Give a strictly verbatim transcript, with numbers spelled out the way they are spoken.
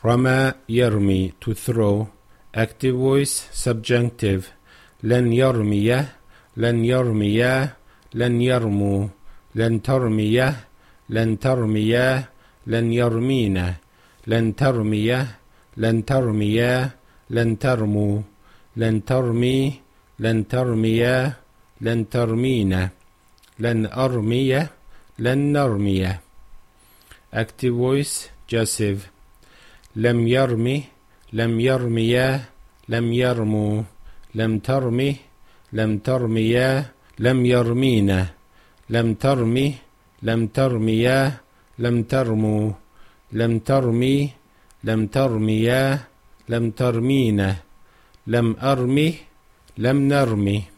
رمى يرمي to throw. Active voice subjunctive. لن يرميه لن يرميه لن يرموا. لن ترميه لن ترميه لن يرمينا. لن ترميه لن ترميه لن ترموا. لن ترمي لن ترميه لن ترمينا. لن أرميه لن نرميه. Active voice jussive. لم يرمي لم يرميه لم يرموا. لم ترمي لم ترميه لم يرمينا. لم ترمي لم ترميه لم ترموا. لم ترمي لم ترميه لم ترمينا. لم أرمي لم نرمي.